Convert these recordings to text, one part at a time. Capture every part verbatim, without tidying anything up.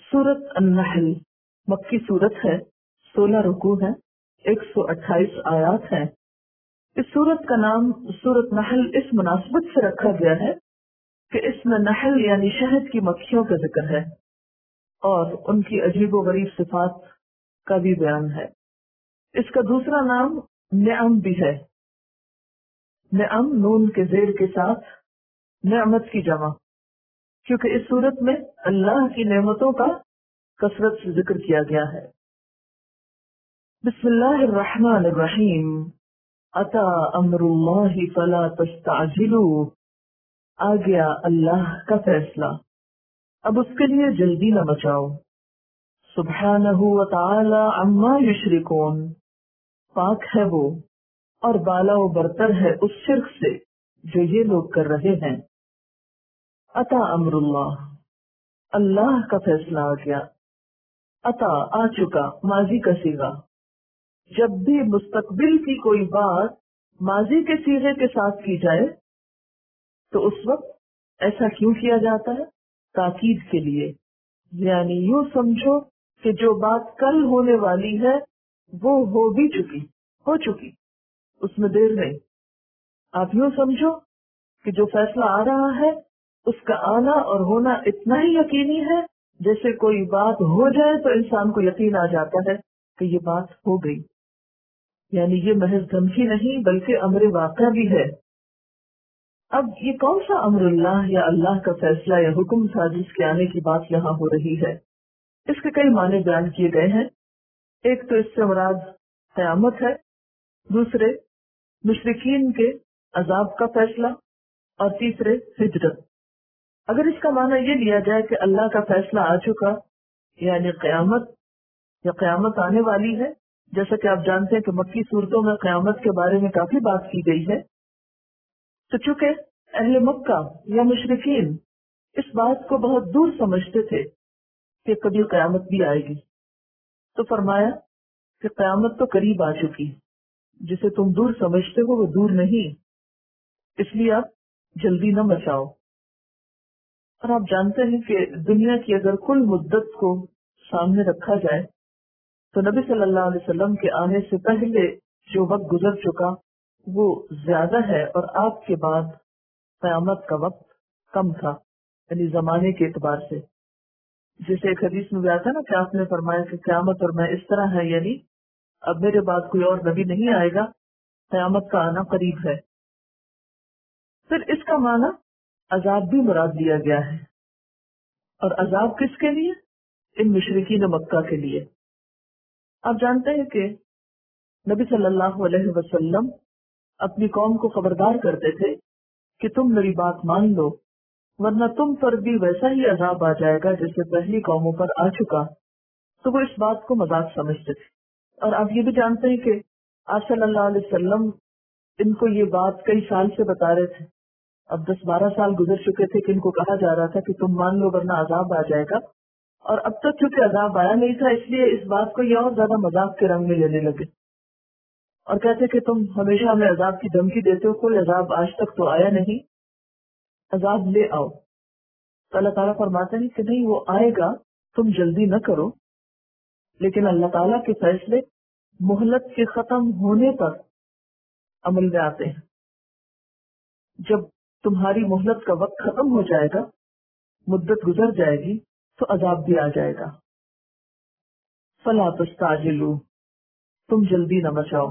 सूरत अन्नहल मक्की सूरत है, सोलह रुकू है, एक सौ अट्ठाईस आयात है। इस सूरत का नाम सूरत नहल इस मुनासिबत से रखा गया है कि इसमें नहल यानी शहद की मक्खियों का जिक्र है और उनकी अजीबो गरीब सिफात का भी बयान है। इसका दूसरा नाम निअम भी है। निअम नून के जेर के साथ नेमत की जमा, क्योंकि इस सूरत में अल्लाह की नेमतों का कसरत से जिक्र किया गया है। बिस्मिल्लाहिर्रहमानिर्रहीम। अता अमरुल्लाहि फला तस्ताजिलू। आ गया अल्लाह का फैसला, अब उसके लिए जल्दी न मचाओ। सुब्हानहू व तआला अम्मा युशरिकून। पाक है वो और बाला व बरतर है उस शिर्क से जो ये लोग कर रहे हैं। अता अमरुल्लाह, अल्लाह का फैसला आ गया। अता आ चुका, माजी का सीगा। जब भी मुस्तकबिल की कोई बात माजी के सीगे के साथ की जाए तो उस वक्त ऐसा क्यों किया जाता है? ताकीद के लिए, यानी यूं समझो कि जो बात कल होने वाली है वो हो भी चुकी, हो चुकी, उसमें देर नहीं। आप यूं समझो कि जो फैसला आ रहा है उसका आना और होना इतना ही यकीनी है जैसे कोई बात हो जाए तो इंसान को यकीन आ जाता है कि ये बात हो गई। यानी ये महज धमकी नहीं बल्कि अमर वाक़या भी है। अब ये कौन सा अमरुल्लाह या अल्लाह का फैसला या हुक्म था जिसके आने की बात यहाँ हो रही है? इसके कई माने बयान किए गए हैं। एक तो इससे मुराद क़यामत है, दूसरे मुशरिकीन के अजाब का फैसला और तीसरे हिजरत। अगर इसका माना ये लिया जाए कि अल्लाह का फैसला आ चुका यानी क़यामत या क़यामत आने वाली है, जैसा कि आप जानते हैं कि मक्की सूरतों में क़यामत के बारे में काफी बात की गई है, तो चूंकि अहले मक्का या मुशरिकीन इस बात को बहुत दूर समझते थे कि कभी क़यामत भी आएगी, तो फरमाया कि क़यामत तो करीब आ चुकी, जिसे तुम दूर समझते हो वो दूर नहीं, इसलिए आप जल्दी न मचाओ। और आप जानते हैं कि दुनिया की अगर कुल मुद्दत को सामने रखा जाए तो नबी सल्लल्लाहु अलैहि वसल्लम के आने से पहले जो वक्त गुजर चुका वो ज्यादा है और आपके बाद क़यामत का वक्त कम था, यानी जमाने के एतबार से। जैसे एक हदीस में भी आता है ना कि आपने फरमाया कि क़यामत और मैं इस तरह है, यानी अब मेरे बाद कोई और नबी नहीं आएगा, क़यामत का आना करीब है। फिर इसका माना अजाब भी मुराद लिया गया है, और अजाब किसके लिए? इन मुशरिकीन मक्का के लिए। आप जानते हैं कि नबी सल्लल्लाहु अलैहि वसल्लम अपनी कौम को खबरदार करते थे कि तुम मेरी बात मान लो वरना तुम पर भी वैसा ही अजाब आ जाएगा जैसे पहली कौमों पर आ चुका। तो वो इस बात को मजाक समझते थे। और आप ये भी जानते हैं कि आप सल्लल्लाहु अलैहि वसल्लम इनको ये बात कई साल से बता रहे थे। अब दस बारह साल गुजर चुके थे कि इनको कहा जा रहा था कि तुम मान लो वरना अजाब आ जाएगा, और अब तक चूंकि अजाब आया नहीं था इसलिए इस बात को ये और ज्यादा मजाक के रंग में लेने लगे और कहते कि तुम हमेशा हमें अजाब की धमकी देते हो, कोई अजाब आज तक तो आया नहीं, अजाब ले आओ। तो अल्लाह ताला फरमाते हैं कि नहीं, वो आएगा, तुम जल्दी न करो, लेकिन अल्लाह ताला के फैसले मोहलत के खत्म होने पर अमल में आते हैं। जब तुम्हारी मोहलत का वक्त खत्म हो जाएगा, मुद्दत गुजर जाएगी, तो अजाब भी आ जाएगा। फला तस्ताजिलू, तुम जल्दी न मचाओ।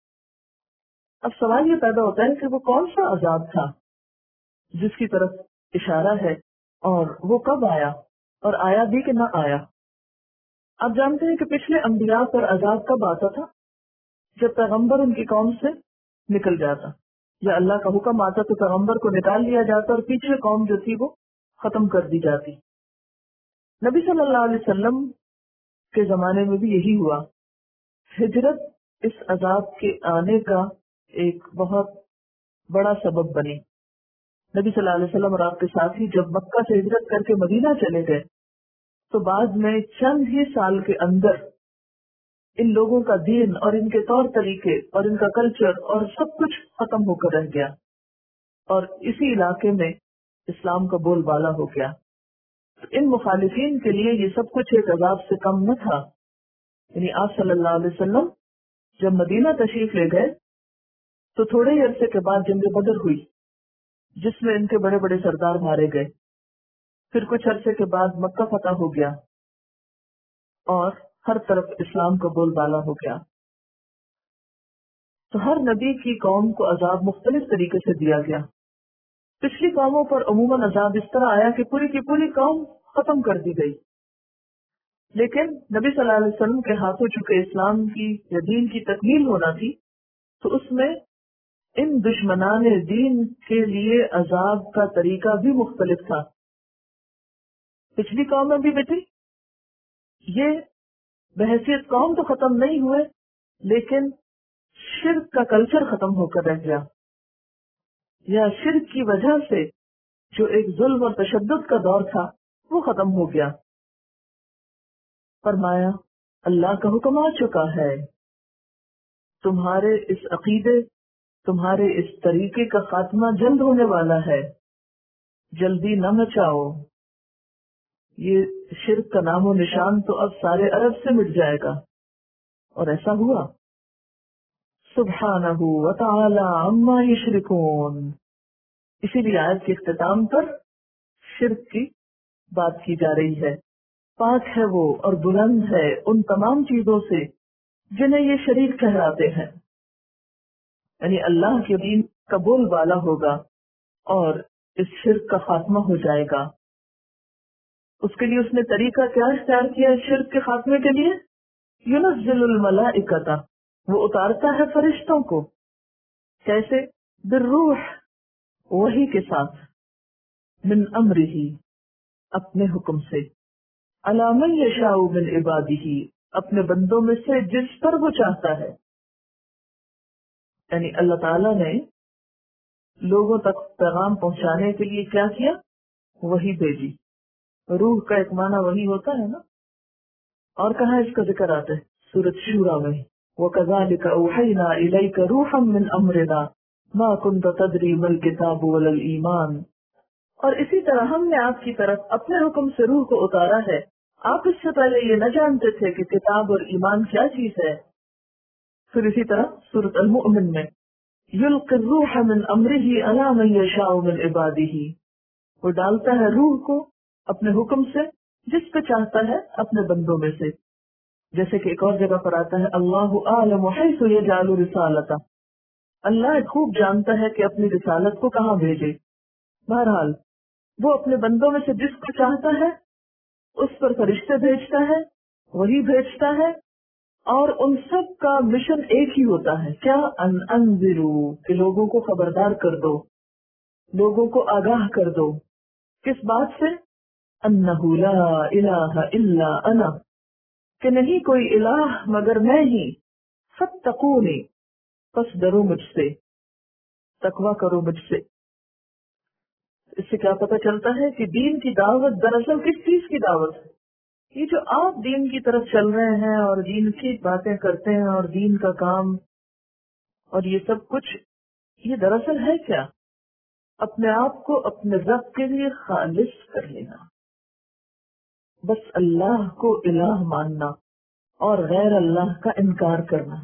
अब सवाल ये पैदा होता है कि वो कौन सा अजाब था जिसकी तरफ इशारा है और वो कब आया और आया भी कि न आया। आप जानते हैं कि पिछले अंबिया पर अजाब कब आता था? जब पैगंबर उनकी कौम से निकल जाता या अल्लाह का हुक्म आता तो पैगंबर को निकाल लिया जाता और पीछे कौम जो थी वो खत्म कर दी जाती। नबी सल्लल्लाहु अलैहि वसल्लम के जमाने में भी यही हुआ। हिजरत इस अजाब के आने का एक बहुत बड़ा सबब बनी। नबी सल्लल्लाहु अलैहि वसल्लम और आपके साथी जब मक्का से हिजरत करके मदीना चले गए तो बाद में चंद ही साल के अंदर इन लोगों का दीन और इनके तौर तरीके और इनका कल्चर और सब कुछ खत्म होकर रह गया और इसी इलाके में इस्लाम का बोलबाला हो गया। ان مخالفین کے لیے یہ سب کچھ ایک عذاب سے کم نہ تھا. یعنی آپ صلی اللہ علیہ وسلم جب مدینہ تشریف لے گئے تو تھوڑے ہی عرصے کے بعد جنگ بدر ہوئی جس میں ان کے بڑے بڑے سردار مارے گئے. پھر کچھ عرصے کے بعد مکہ فتح ہو گیا اور ہر طرف اسلام کا بول بالا ہو گیا. تو ہر نبی کی قوم کو عذاب مختلف طریقے سے دیا گیا. پچھلی قوموں پر عموماً عذاب اس طرح آیا کہ پوری کی پوری قوم ختم کر دی گئی. لیکن نبی صلی اللہ علیہ وسلم کے ہاتھوں چونکہ اسلام کی یا دین کی تکمیل ہونا تھی تو اس میں ان دشمنان دین کے لیے عذاب کا طریقہ بھی مختلف تھا. پچھلی قوم میں بھی بیٹی یہ بحیثیت قوم تو ختم نہیں ہوئے لیکن شرک کا کلچر ختم ہو کر رہ گیا، یا شرک کی وجہ سے جو ایک ظلم اور تشدد کا دور تھا وہ ختم ہو گیا. فرمایا اللہ کا حکم آ چکا ہے، تمہارے اس عقیدے تمہارے اس طریقے کا خاتمہ جلد ہونے والا ہے، جلدی نہ مچاؤ. یہ شرک کا نام و نشان تو اب سارے عرب سے مٹ جائے گا. اور ایسا ہوا. سبحانہ وتعالی عما یشرکون. اسی لیے آیت کے اختتام پر شرک کی بات کی جا رہی ہے. پاک ہے وہ اور بلند ہے ان تمام چیزوں سے جنہیں یہ شریک ٹھہراتے ہیں. یعنی اللہ کے دین کا بول بالا ہوگا اور اس شرک کا خاتمہ ہو جائے گا. اس کے لیے اس نے طریقہ کیا اختیار کیا ہے شرک کے خاتمے کے لیے؟ ينزل الملائکۃ، وہ اتارتا ہے فرشتوں کو. کیسے؟ بالروح، وحی کے ساتھ، من امرہ، اپنے حکم سے، علی من یشاء من عبادہ، اپنے بندوں میں سے جس پر وہ چاہتا ہے. یعنی اللہ تعالیٰ نے لوگوں تک پیغام پہنچانے کے لیے کیا کیا؟ وحی بھیجی. روح کا ایک معنی وہی ہوتا ہے نا. اور کہاں اس کا ذکر آتا ہے؟ سورۃ شورى میں، وَكَذَلِكَ أَوْحَيْنَا إِلَيْكَ رُوحًا مِّنْ أَمْرِنَا مَا كُنْتَ تَدْرِي مَا الْكِتَابُ وَلَا الْإِيمَانُ. اور اسی طرح ہم نے آپ کی طرف اپنے حکم سے روح کو اتارا ہے، آپ اس سے پہلے یہ نہ جانتے تھے کہ کتاب اور ایمان کیا چیز ہے. پھر اسی طرح سورۃ المؤمن میں، يُلْقِي الرُّوحَ مِنْ أَمْرِهِ عَلَى مَن يَشَاءُ مِنْ عِبَادِهِ، وہ ڈالتا ہے روح کو اپنے حکم سے جس پہ چاہتا ہے اپنے بندوں میں سے. جیسے کہ ایک اور جگہ پر آتا ہے، اللہ اعلم حیث یجعل رسالتہ، اللہ خوب جانتا ہے کہ اپنی رسالت کو کہاں بھیجے. بہرحال وہ اپنے بندوں میں سے جس کو چاہتا ہے اس پر فرشتے بھیجتا ہے، وہی بھیجتا ہے، اور ان سب کا مشن ایک ہی ہوتا ہے. کیا؟ ان انذروا، کہ لوگوں کو خبردار کر دو، لوگوں کو آگاہ کر دو. کس بات سے؟ انہ لا الہ الا انا، کہ نہیں کوئی الہ مگر میں ہی. فاتقونی، پس ڈرو مجھ سے، تقوی کرو مجھ سے. اس سے کیا پتہ چلتا ہے کہ دین کی دعوت دراصل کس چیز کی دعوت ہے؟ یہ جو آپ دین کی طرف چل رہے ہیں اور دین کی باتیں کرتے ہیں اور دین کا کام اور یہ سب کچھ، یہ دراصل ہے کیا؟ اپنے آپ کو اپنے رب کے لیے خالص کر لینا، بس اللہ کو الہ ماننا اور غیر اللہ کا انکار کرنا.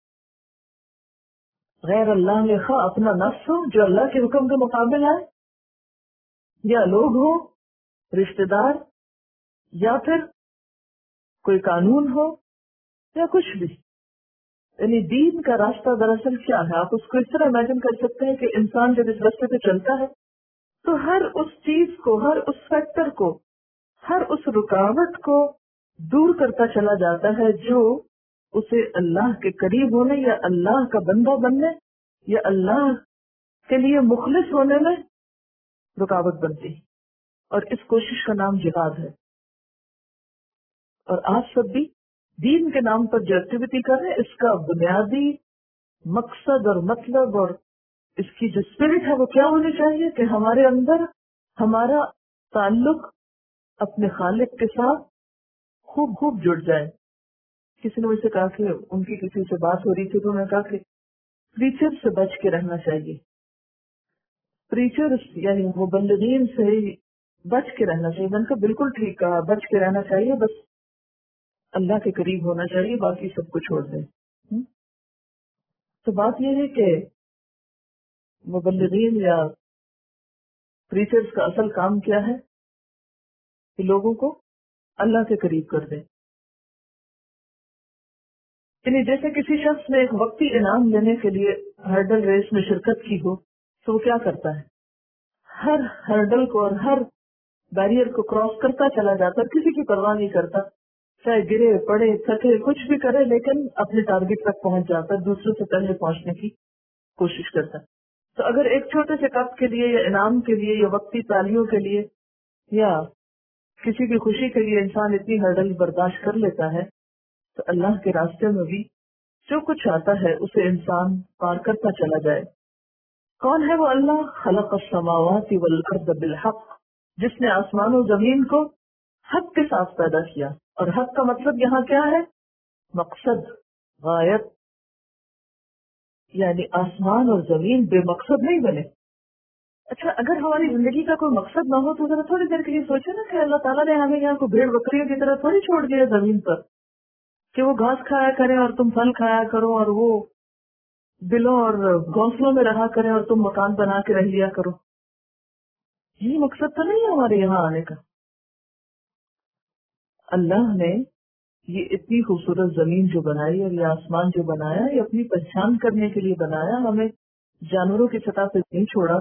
غیر اللہ میں خواہ اپنا نفس ہو جو اللہ کے حکم کے مقابل ہے، یا لوگ ہو، رشتہ دار، یا پھر کوئی قانون ہو، یا کچھ بھی. یعنی دین کا راستہ دراصل کیا ہے؟ آپ اس کو اس طرح امیجن کر سکتے ہیں کہ انسان جب اس راستے پہ چلتا ہے تو ہر اس چیز کو، ہر اس فیکٹر کو، ہر اس رکاوٹ کو دور کرتا چلا جاتا ہے جو اسے اللہ کے قریب ہونے یا اللہ کا بندہ بننے یا اللہ کے لیے مخلص ہونے میں رکاوٹ بنتی. اور اس کوشش کا نام جہاد ہے. اور آپ سب بھی دین کے نام پر جو ایکٹیویٹی کر رہے ہیں اس کا بنیادی مقصد اور مطلب اور اس کی جو اسپرٹ ہے وہ کیا ہونی چاہیے کہ ہمارے اندر ہمارا تعلق اپنے خالق کے ساتھ خوب خوب جڑ جائے. کسی نے مجھ سے کہا کہ ان کی کسی سے بات ہو رہی تھی تو میں نے کہا کہ پریچر سے بچ کے رہنا چاہیے. پریچر یعنی مبلغین سے بچ کے رہنا چاہیے. من کا بالکل ٹھیک کہا, بچ کے رہنا چاہیے, بس اللہ کے قریب ہونا چاہیے, باقی سب کو چھوڑ دیں. ہم؟ تو بات یہ ہے کہ مبلغین یا پریچرز کا اصل کام کیا ہے کہ لوگوں کو اللہ کے قریب کر دیں. یعنی جیسے کسی شخص نے ایک وقتی انعام لینے کے لیے ہرڈل ریس میں شرکت کی ہو تو وہ کیا کرتا ہے, ہر ہرڈل کو اور ہر بیریئر کو کراس کرتا چلا جاتا, کسی کی پرواہ نہیں کرتا, چاہے گرے پڑے تھکے کچھ بھی کرے, لیکن اپنے ٹارگٹ تک پہنچ جاتا, دوسروں سے پہلے پہنچنے کی کوشش کرتا. تو اگر ایک چھوٹے سے کپ کے لیے یا انعام کے لیے یا وقتی تالیوں کے لیے یا کسی کی خوشی کے لیے انسان اتنی ہرڈل برداشت کر لیتا ہے, تو اللہ کے راستے میں بھی جو کچھ آتا ہے اسے انسان پار کرتا چلا جائے. کون ہے وہ اللہ؟ خلق السماوات والارض بالحق, جس نے آسمان و زمین کو حق کے ساتھ پیدا کیا. اور حق کا مطلب یہاں کیا ہے؟ مقصد, غایت. یعنی آسمان اور زمین بے مقصد نہیں بنے. اچھا, اگر ہماری زندگی کا کوئی مقصد نہ ہو تو ذرا تھوڑی دیر کے لیے سوچے نا کہ اللہ تعالیٰ نے ہمیں یہاں کو بھیڑ بکریوں کی طرح تھوڑی چھوڑ دیا زمین پر کہ وہ گھاس کھایا کریں اور تم پھل کھایا کرو, اور وہ بلوں اور گھونسلوں میں رہا کریں اور تم مکان بنا کے رہ لیا کرو. یہ مقصد تو نہیں ہے ہمارے یہاں آنے کا. اللہ نے یہ اتنی خوبصورت زمین جو بنائی اور یہ آسمان جو بنایا, یہ اپنی پہچان کرنے کے لیے بنایا, ہمیں جانوروں کی سطح پہ نہیں چھوڑا.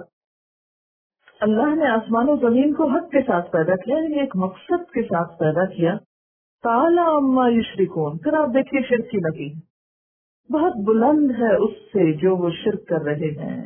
اللہ نے آسمان و زمین کو حق کے ساتھ پیدا کیا, یعنی ایک مقصد کے ساتھ پیدا کیا. تعالی عما یشرکون. پھر آپ دیکھیے شرک کی نفی بہت بلند ہے اس سے جو وہ شرک کر رہے ہیں.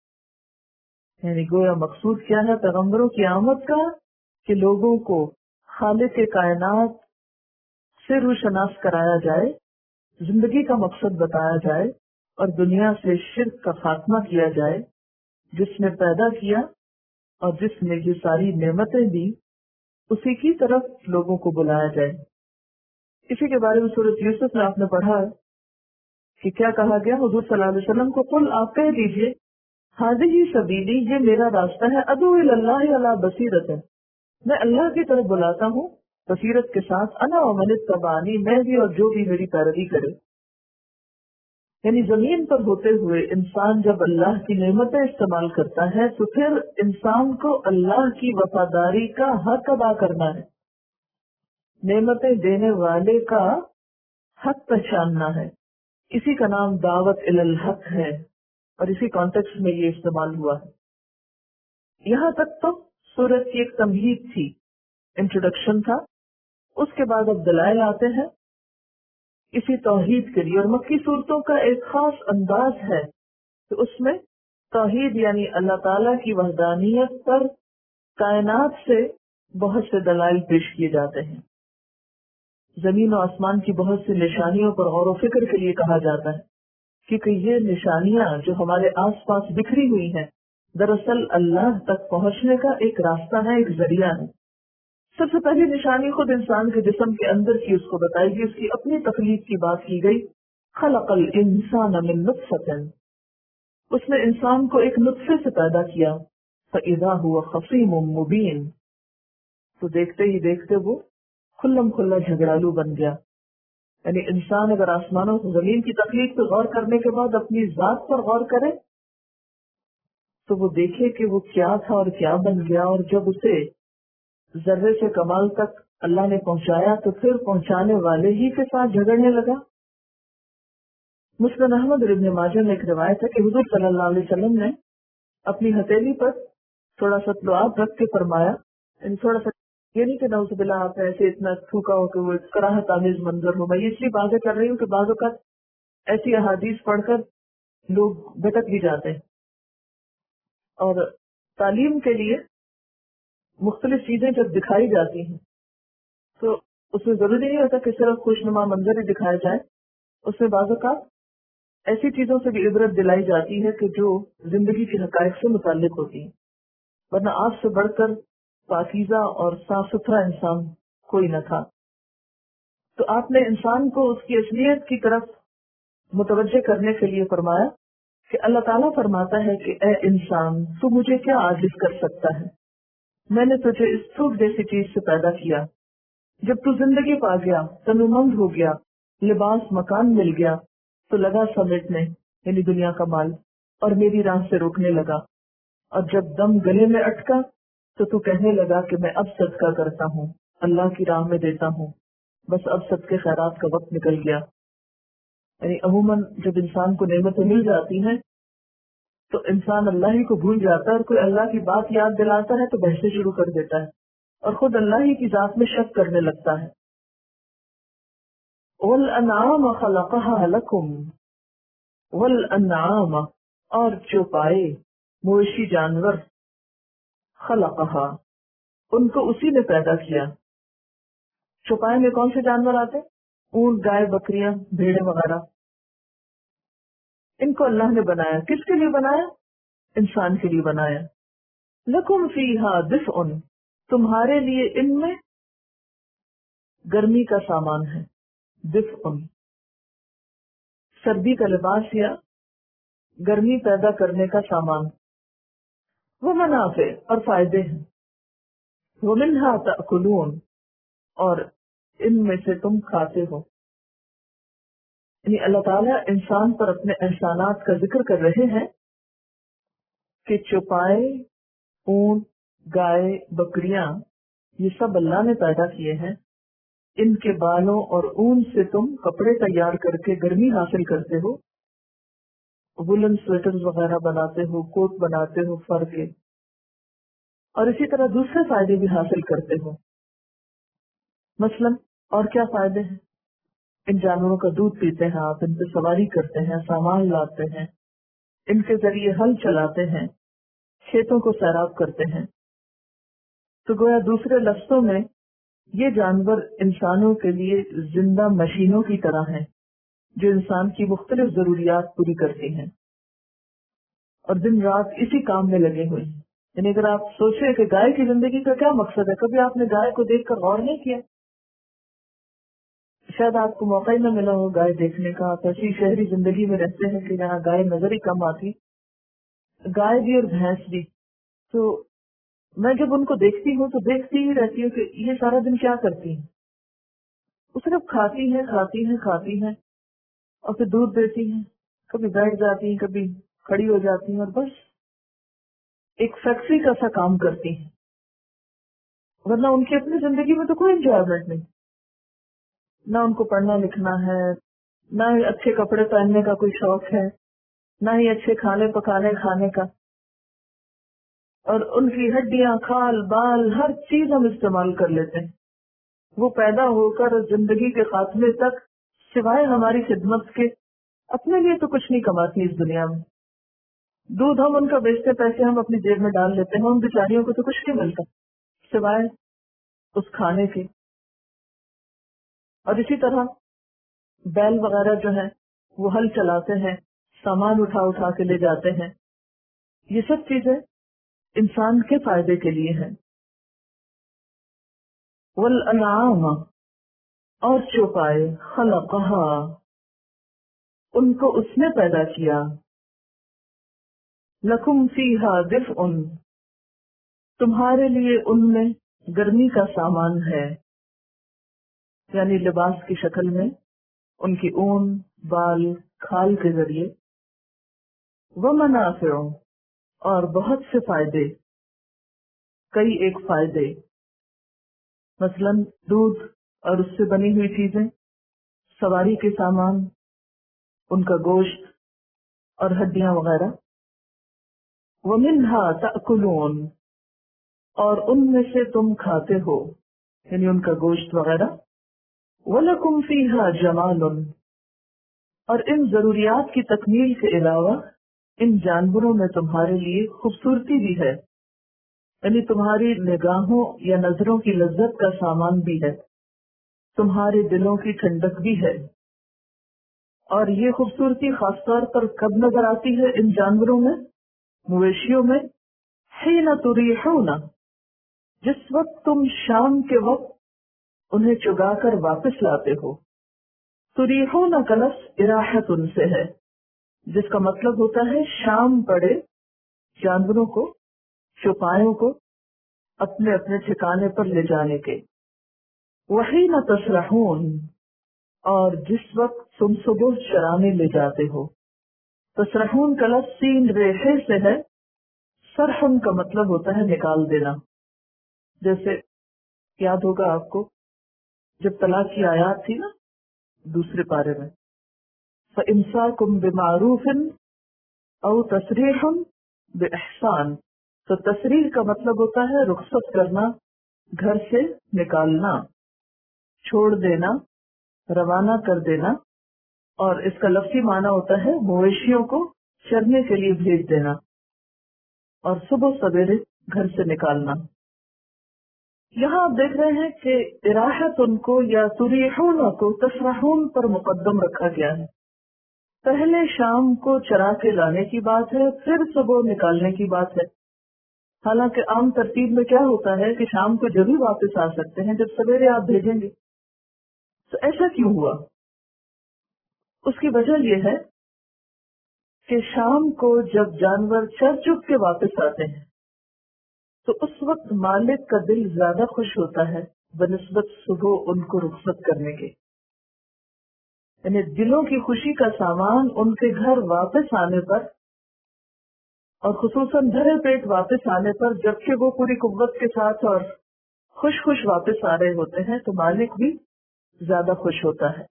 یعنی گویا مقصود کیا ہے پیغمبروں کی آمد کا, کہ لوگوں کو خالق کائنات سے روشناس کرایا جائے, زندگی کا مقصد بتایا جائے, اور دنیا سے شرک کا خاتمہ کیا جائے, جس نے پیدا کیا اور جس نے یہ ساری نعمتیں دی اسی کی طرف لوگوں کو بلایا جائے. اسی کے بارے میں سورۃ یوسف میں آپ نے پڑھا کہ کیا کہا گیا حضور صلی اللہ علیہ وسلم کو, قل آپ کہہ دیجئے ہذہ سبیلی, یہ میرا راستہ ہے, ادعو الی اللہ علی بصیرۃ, میں اللہ کی طرف بلاتا ہوں بصیرت کے ساتھ, انا ومن اتبعنی, میں بھی اور جو بھی میری پیروی کرے. یعنی زمین پر ہوتے ہوئے انسان جب اللہ کی نعمتیں استعمال کرتا ہے تو پھر انسان کو اللہ کی وفاداری کا حق ادا کرنا ہے, نعمتیں دینے والے کا حق پہچاننا ہے. اسی کا نام دعوت الی الحق ہے, اور اسی کانٹیکس میں یہ استعمال ہوا ہے. یہاں تک تو سورت کی ایک تمہید تھی, انٹروڈکشن تھا. اس کے بعد اب دلائل آتے ہیں اسی توحید کے لیے, اور مکی صورتوں کا ایک خاص انداز ہے کہ اس میں توحید یعنی اللہ تعالیٰ کی وحدانیت پر کائنات سے بہت سے دلائل پیش کیے جاتے ہیں. زمین و آسمان کی بہت سی نشانیوں پر غور و فکر کے لیے کہا جاتا ہے, کیونکہ یہ نشانیاں جو ہمارے آس پاس بکھری ہوئی ہیں دراصل اللہ تک پہنچنے کا ایک راستہ ہے, ایک ذریعہ ہے. سب سے پہلی نشانی خود انسان کے جسم کے اندر کی اس کو بتائی گئی, اس کی اپنی تخلیق کی بات کی گئی. خلق الانسان من نطفۃ, اس نے انسان کو ایک نطفے سے پیدا کیا. فاذا هو خصیم مبین, تو دیکھتے ہی دیکھتے وہ کھلم کھلا جھگڑالو بن گیا. یعنی انسان اگر آسمانوں زمین کی تخلیق پہ غور کرنے کے بعد اپنی ذات پر غور کرے تو وہ دیکھے کہ وہ کیا تھا اور کیا بن گیا, اور جب اسے ذرے سے کمال تک اللہ نے پہنچایا تو پھر پہنچانے والے ہی کے ساتھ جھگڑنے لگا. مسند احمد اور ابن ماجہ میں ایک روایت ہے کہ حضور صلی اللہ علیہ وسلم نے اپنی ہتھیلی پر تھوڑا سا لعاب رکھ کے فرمایا, تھوڑا سا, یہ نہیں کہ نعوذ باللہ آپ نے ایسے اتنا تھوکا ہو کہ وہ کراہت آمیز منظر ہو. میں اس لیے باتیں کر رہی ہوں کہ بعض اوقات ایسی احادیث پڑھ کر لوگ بھٹک بھی جاتے ہیں, اور تعلیم کے لیے مختلف چیزیں جب دکھائی جاتی ہیں تو اس میں ضروری نہیں ہوتا کہ صرف خوشنما منظر ہی دکھایا جائے. اس میں بعض اوقات ایسی چیزوں سے بھی عبرت دلائی جاتی ہے کہ جو زندگی کے حقائق سے متعلق ہوتی ہیں, ورنہ آپ سے بڑھ کر پاکیزہ اور صاف ستھرا انسان کوئی نہ تھا. تو آپ نے انسان کو اس کی اصلیت کی طرف متوجہ کرنے کے لیے فرمایا کہ اللہ تعالیٰ فرماتا ہے کہ اے انسان تو مجھے کیا عاجز کر سکتا ہے, میں نے تجھے اس تھوک جیسی چیز سے پیدا کیا، جب تو زندگی پا گیا، تنومند ہو گیا، لباس مکان مل گیا، تو لگا سمیٹنے یعنی دنیا کا مال اور میری راہ سے روکنے لگا، اور جب دم گلے میں اٹکا تو تو کہنے لگا کہ میں اب صدقہ کرتا ہوں، اللہ کی راہ میں دیتا ہوں، بس اب صدقے خیرات کا وقت نکل گیا۔ یعنی عموماً جب انسان کو نعمتیں مل جاتی ہیں تو انسان اللہ ہی کو بھول جاتا ہے، اور کوئی اللہ کی بات یاد دلاتا ہے تو بحثیں شروع کر دیتا ہے اور خود اللہ ہی کی ذات میں شک کرنے لگتا ہے۔ وَالْأَنْعَامَ خَلَقَهَا لَكُمْ، وَالْأَنْعَامَ اور چوپائے مویشی جانور، خَلَقَهَا ان کو اسی نے پیدا کیا۔ چوپائے میں کون سے جانور آتے؟ اونٹ، گائے، بکریاں، بھیڑیں وغیرہ، ان کو اللہ نے بنایا۔ کس کے لیے بنایا؟ انسان کے لیے بنایا۔ لکم فیہا دفء تمہارے لیے ان میں گرمی کا سامان ہے، دفء سردی کا لباس یا گرمی پیدا کرنے کا سامان، وہ منافع اور فائدے ہیں، ومنہا تأکلون اور ان میں سے تم کھاتے ہو۔ یعنی اللہ تعالیٰ انسان پر اپنے احسانات کا ذکر کر رہے ہیں کہ چوپائے، اونٹ، گائے، بکریاں یہ سب اللہ نے پیدا کیے ہیں، ان کے بالوں اور اون سے تم کپڑے تیار کر کے گرمی حاصل کرتے ہو، وولن سویٹر وغیرہ بناتے ہو، کوٹ بناتے ہو فر کے، اور اسی طرح دوسرے فائدے بھی حاصل کرتے ہو۔ مثلاً اور کیا فائدے ہیں؟ ان جانوروں کا دودھ پیتے ہیں آپ، ان پہ سواری کرتے ہیں، سامان لاتے ہیں، ان کے ذریعے ہل چلاتے ہیں، کھیتوں کو سیراب کرتے ہیں۔ تو گویا دوسرے لفظوں میں یہ جانور انسانوں کے لیے زندہ مشینوں کی طرح ہیں جو انسان کی مختلف ضروریات پوری کرتی ہیں اور دن رات اسی کام میں لگے ہوئے ہیں۔ یعنی اگر آپ سوچیں کہ گائے کی زندگی کا کیا مقصد ہے، کبھی آپ نے گائے کو دیکھ کر غور نہیں کیا؟ شاید آپ کو موقع ہی نہ ملا ہو گائے دیکھنے کا، آپ ایسی شہری زندگی میں رہتے ہیں کہ جہاں گائے نظر ہی کم آتی، گائے بھی اور بھینس بھی۔ تو میں جب ان کو دیکھتی ہوں تو دیکھتی ہی رہتی ہوں کہ یہ سارا دن کیا کرتی ہیں۔ وہ صرف کھاتی ہیں کھاتی ہیں کھاتی ہیں اور پھر دودھ دیتی ہیں، کبھی بیٹھ جاتی ہیں، کبھی کھڑی ہو جاتی ہیں، اور بس ایک فیکٹری کا سا کام کرتی ہیں، ورنہ ان کی اپنی زندگی میں تو کوئی انجوائمنٹ نہیں، نہ ان کو پڑھنا لکھنا ہے، نہ ہی اچھے کپڑے پہننے کا کوئی شوق ہے، نہ ہی اچھے کھانے پکانے کھانے کا، اور ان کی ہڈیاں، کھال بال ہر چیز ہم استعمال کر لیتے ہیں۔ وہ پیدا ہو کر زندگی کے خاتمے تک سوائے ہماری خدمت کے اپنے لیے تو کچھ نہیں کماتی اس دنیا میں۔ دودھ ہم ان کا بیچتے، پیسے ہم اپنی جیب میں ڈال لیتے ہیں، ان بیچاریوں کو تو کچھ نہیں ملتا سوائے اس کھانے کے۔ اور اسی طرح بیل وغیرہ جو ہیں وہ ہل چلاتے ہیں، سامان اٹھا اٹھا کے لے جاتے ہیں، یہ سب چیزیں انسان کے فائدے کے لیے ہیں۔ والانعام اور چوپائے، خلقہا ان کو اس نے پیدا کیا، لکم فیہا دفء تمہارے لیے ان میں گرمی کا سامان ہے، یعنی لباس کی شکل میں ان کی اون، بال، کھال کے ذریعے، ومنافع اور بہت سے فائدے، کئی ایک فائدے، مثلاً دودھ اور اس سے بنی ہوئی چیزیں، سواری کے سامان، ان کا گوشت اور ہڈیاں وغیرہ، وَمِنْهَا تَأْكُلُونَ اور ان میں سے تم کھاتے ہو، یعنی ان کا گوشت وغیرہ، وَلَكُمْ فِيهَا جَمَالٌ اور ان ضروریات کی تکمیل کے علاوہ ان جانوروں میں تمہارے لیے خوبصورتی بھی ہے، یعنی تمہاری نگاہوں یا نظروں کی لذت کا سامان بھی ہے، تمہارے دلوں کی ٹھنڈک بھی ہے۔ اور یہ خوبصورتی خاص طور پر کب نظر آتی ہے ان جانوروں میں، مویشیوں میں؟ حین تریحون جس وقت تم شام کے وقت انہیں چگا کر واپس لاتے ہو۔ تریحون کا لفظ اراحت ان سے ہے، جس کا مطلب ہوتا ہے شام پڑے جانوروں کو، چوپایوں کو اپنے اپنے ٹھکانے پر لے جانے کے. وحین تسرحون، اور جس وقت تم صبح چرانے لے جاتے ہو. تسرحون کا لفظ سین ریحے سے ہے. سرحن کا مطلب ہوتا ہے نکال دینا. جیسے یاد ہوگا آپ کو جب طلاق کی آیات تھی نا دوسرے پارے میں، فَإِمْسَاكُمْ بِمَعْرُوفٍ أَوْ تَسْرِيحٌ بِإِحْسَان، تو تصریح کا مطلب ہوتا ہے رخصت کرنا، گھر سے نکالنا، چھوڑ دینا، روانہ کر دینا. اور اس کا لفظی معنی ہوتا ہے مویشیوں کو چرنے کے لیے بھیج دینا اور صبح سویرے گھر سے نکالنا. یہاں آپ دیکھ رہے ہیں کہ اراحت ان کو یا تریحون کو تسرحون پر مقدم رکھا گیا ہے. پہلے شام کو چرا کے لانے کی بات ہے، پھر صبح نکالنے کی بات ہے. حالانکہ عام ترتیب میں کیا ہوتا ہے کہ شام کو جب ہی واپس آ سکتے ہیں جب سویرے آپ بھیجیں گے. تو ایسا کیوں ہوا؟ اس کی وجہ یہ ہے کہ شام کو جب جانور چر چپ کے واپس آتے ہیں تو اس وقت مالک کا دل زیادہ خوش ہوتا ہے بنسبت صبح ان کو رخصت کرنے کے. یعنی دلوں کی خوشی کا سامان ان کے گھر واپس آنے پر، اور خصوصاً بھرے پیٹ واپس آنے پر، جبکہ وہ پوری قوت کے ساتھ اور خوش خوش واپس آ رہے ہوتے ہیں، تو مالک بھی زیادہ خوش ہوتا ہے.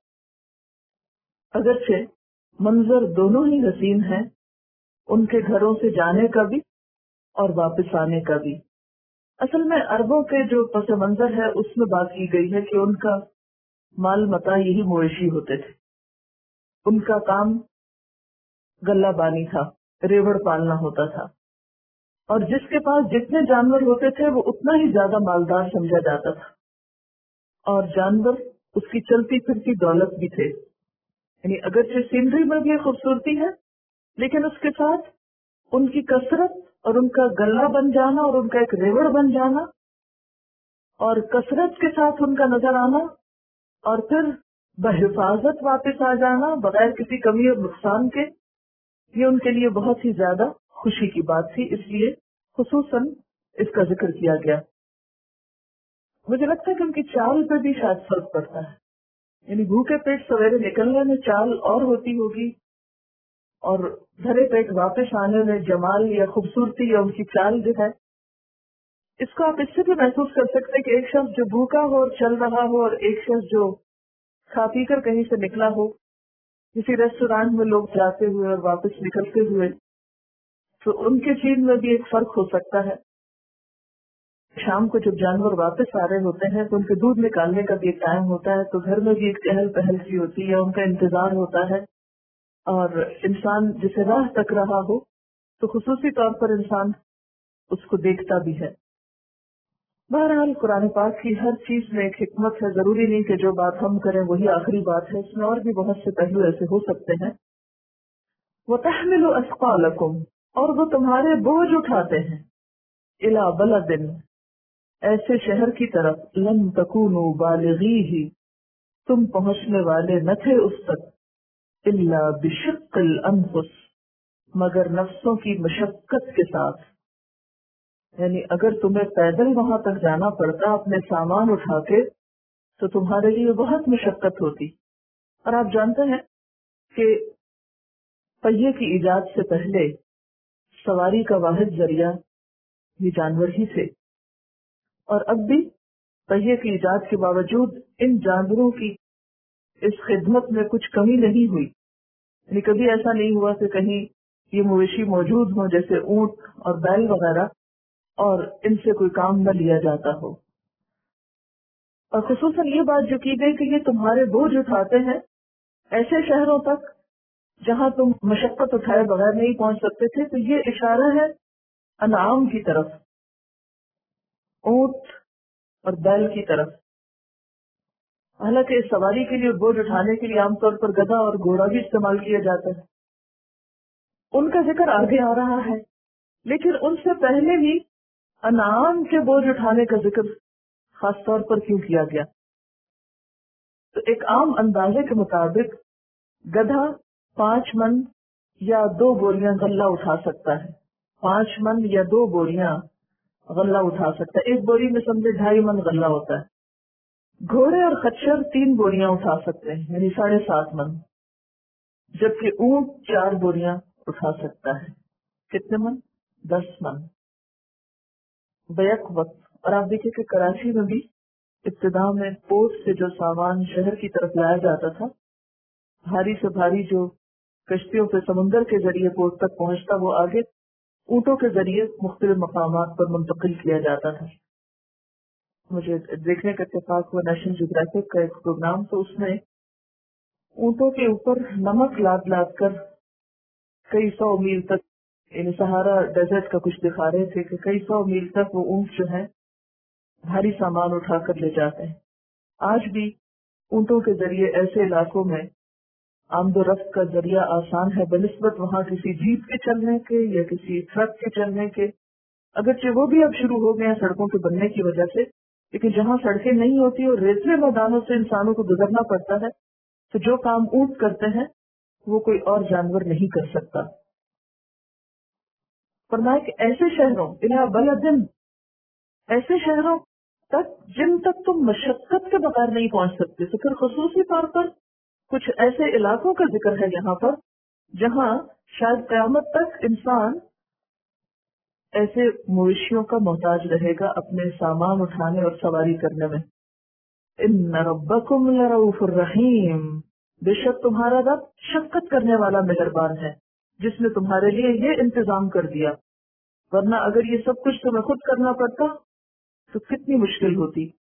اگرچہ منظر دونوں ہی حسین ہیں، ان کے گھروں سے جانے کا بھی اور واپس آنے کا بھی. اصل میں عربوں کے جو پس منظر ہے اس میں بات کی گئی ہے کہ ان کا مال متاع یہی مویشی ہوتے تھے. ان کا کام گلہ بانی تھا، ریوڑ پالنا ہوتا تھا، اور جس کے پاس جتنے جانور ہوتے تھے وہ اتنا ہی زیادہ مالدار سمجھا جاتا تھا. اور جانور اس کی چلتی پھرتی دولت بھی تھے. یعنی اگرچہ سینری میں بھی خوبصورتی ہے لیکن اس کے ساتھ ان کی کثرت اور ان کا گلہ بن جانا اور ان کا ایک ریوڑ بن جانا اور کثرت کے ساتھ ان کا نظر آنا اور پھر بحفاظت واپس آ جانا بغیر کسی کمی اور نقصان کے، یہ ان کے لیے بہت ہی زیادہ خوشی کی بات تھی. اس لیے خصوصاً اس کا ذکر کیا گیا. مجھے لگتا ہے کہ ان کی چال پہ بھی شاید فرق پڑتا ہے. یعنی بھوکے پیٹ سویرے نکلنے میں چال اور ہوتی ہوگی اور بھرے پیٹ واپس آنے میں جمال یا خوبصورتی یا ان کی چال جو ہے، اس کو آپ اس سے بھی محسوس کر سکتے ہیں کہ ایک شخص جو بھوکا ہو اور چل رہا ہو اور ایک شخص جو کھا پی کر کہیں سے نکلا ہو، کسی ریسٹورانٹ میں لوگ جاتے ہوئے اور واپس نکلتے ہوئے، تو ان کے چیز میں بھی ایک فرق ہو سکتا ہے. شام کو جب جانور واپس آ رہے ہوتے ہیں تو ان کے دودھ نکالنے کا بھی ایک ٹائم ہوتا ہے، تو گھر میں بھی ایک چہل پہل سی ہوتی ہے، ان کا انتظار ہوتا ہے. اور انسان جسے راہ تک رہا ہو تو خصوصی طور پر انسان اس کو دیکھتا بھی ہے. بہرحال قرآن پاک کی ہر چیز میں ایک حکمت ہے. ضروری نہیں کہ جو بات ہم کریں وہی آخری بات ہے، اس میں اور بھی بہت سے پہلو ایسے ہو سکتے ہیں. وَتَحْمِلُ أَثْقَالَكُمْ، اور وہ تمہارے بوجھ اٹھاتے ہیں، إِلَى بَلَدٍ، ایسے شہر کی طرف، لم تکونوا بالغیہ، تم پہنچنے والے نہ تھے اس تک، الا بشق الانفس، مگر نفسوں کی مشقت کے ساتھ. یعنی اگر تمہیں پیدل وہاں تک جانا پڑتا اپنے سامان اٹھا کے تو تمہارے لیے بہت مشقت ہوتی. اور آپ جانتے ہیں کہ پہیے کی ایجاد سے پہلے سواری کا واحد ذریعہ یہ جانور ہی تھے، اور اب بھی پہیے کی ایجاد کے باوجود ان جانوروں کی اس خدمت میں کچھ کمی نہیں ہوئی. یعنی کبھی ایسا نہیں ہوا کہ کہیں یہ مویشی موجود ہوں جیسے اونٹ اور بیل وغیرہ اور ان سے کوئی کام نہ لیا جاتا ہو. اور خصوصاً یہ بات جو کی گئی کہ یہ تمہارے بوجھ اٹھاتے ہیں ایسے شہروں تک جہاں تم مشقت اٹھائے بغیر نہیں پہنچ سکتے تھے، تو یہ اشارہ ہے انعام کی طرف، اونٹ اور بیل کی طرف. حالانکہ سواری کے لیے بوجھ اٹھانے کے لیے عام طور پر گدھا اور گھوڑا بھی استعمال کیا جاتا ہے. ان کا ذکر آگے آ رہا ہے، لیکن ان سے پہلے ہی انعام کے بوجھ اٹھانے کا ذکر خاص طور پر کیوں کیا گیا؟ تو ایک عام اندازے کے مطابق گدھا پانچ من یا دو بوریاں غلہ اٹھا سکتا ہے. پانچ من یا دو بوریاں غلہ اٹھا سکتا ہے. ایک بوری میں سمجھے ڈھائی من غلہ ہوتا ہے. گھوڑے اور خچر تین بوریاں اٹھا سکتے ہیں یعنی ساڑھے سات من، جبکہ اونٹ چار بوریاں اٹھا سکتا ہے. کتنے من؟ دس من بیک وقت. اور آپ دیکھیں کہ کراچی میں بھی ابتدا میں پورٹ سے جو سامان شہر کی طرف لایا جاتا تھا، بھاری سے بھاری جو کشتیوں سے سمندر کے ذریعے پورٹ تک پہنچتا، وہ آگے اونٹوں کے ذریعے مختلف مقامات پر منتقل کیا جاتا تھا. مجھے دیکھنے کا اتفاق ہوا نیشنل جیوگرافک کا ایک پروگرام، تو اس میں اونٹوں کے اوپر نمک لاد لاد کر کئی سو میل تک، یعنی سہارا ڈیزرٹ کا کچھ دکھا رہے تھے کہ کئی سو میل تک وہ اونٹ جو ہے بھاری سامان اٹھا کر لے جاتے ہیں. آج بھی اونٹوں کے ذریعے ایسے علاقوں میں آمد و رفت کا ذریعہ آسان ہے بنسبت وہاں کسی جیپ کے چلنے کے یا کسی ٹرک کے چلنے کے. اگرچہ وہ بھی اب شروع ہو گئے ہیں سڑکوں کے بننے کی وجہ سے، لیکن جہاں سڑکیں نہیں ہوتی اور ریتلے میدانوں سے انسانوں کو گزرنا پڑتا ہے، تو جو کام اونٹ کرتے ہیں وہ کوئی اور جانور نہیں کر سکتا. فرمایا کہ ایسے شہروں الہ بلدن، ایسے شہروں تک جن تک تم مشقت کے بغیر نہیں پہنچ سکتے. تو پھر خصوصی طور پر کچھ ایسے علاقوں کا ذکر ہے یہاں پر جہاں شاید قیامت تک انسان ایسے مویشیوں کا محتاج رہے گا اپنے سامان اٹھانے اور سواری کرنے میں. ان ربکم لرؤوف الرحیم، بے شک تمہارا رب شفقت کرنے والا مہربان ہے جس نے تمہارے لیے یہ انتظام کر دیا. ورنہ اگر یہ سب کچھ تمہیں خود کرنا پڑتا تو کتنی مشکل ہوتی.